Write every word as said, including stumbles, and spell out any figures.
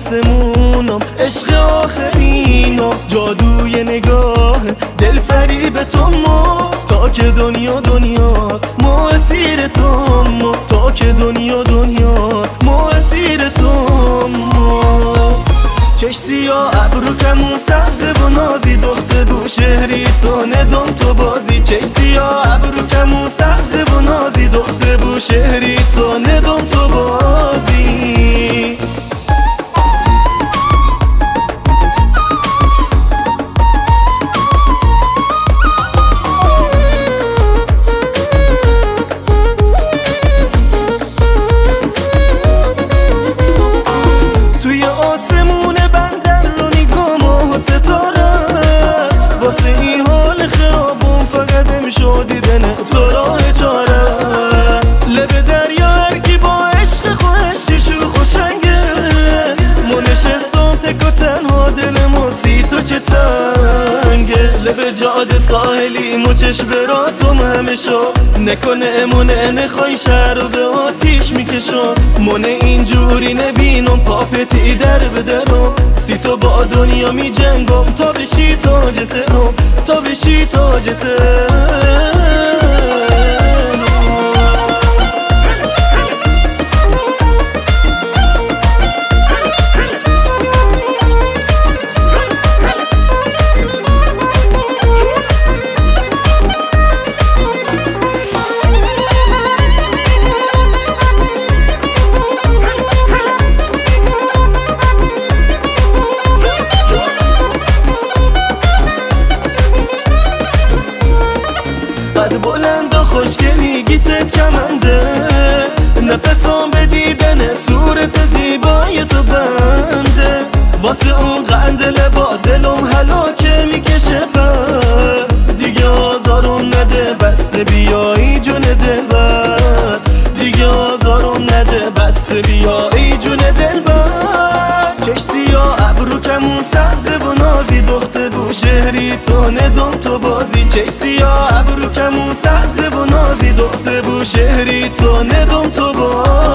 آسمونم، عشق آخرینم، جادوی نگاه دل فریب تو ما، تا که دنیا دنیاست ما اسیر تو ما، تا که دنیا دنیاست ما اسیر تو ما. چش سیاه ابرو کمون سبز و نازی، دخت بو شهری تو ندم تو بازی. چش سیاه ابرو کمون سبز و نازی، دخت بو شهری تو ندم تو بازی. توی آسمون بندر رو نگام و ستاره، واسه این حال خرابون فقط امشو دیدن تو راه چاره. لب دریا هرکی با عشق خوشی شو خوشنگه، ما نشستم تک و تنها دل ما سی تو چه تنگه. لب جاده ساحلی مو چشم براتم همیشو، نکنه امونه نخوای شهر رو به آتیش میکشم. من اینجوری نبینم پاپتی در بدرم، سی تو با دنیا می جنگم تا بشی تاج سرم، تا بشی تاج سرم. قد بلند و خوشگلی گیست کمنده، نفسام به دیدن صورت زیبای تو بنده. واسه اون قندل با دلم هلاکه میکشه بر، دیگه آزارم نده بسته بیایی جون دلبر، دیگه آزارم نده بسته بیایی جون دلبر. چش سیاه ابرو کمون سبز و نازی، دخت بو شهری تو ندم تو بازی. چش سیاه ابرو کمون سبز و نازی، دخت بو شهری تو ندم تو بازی.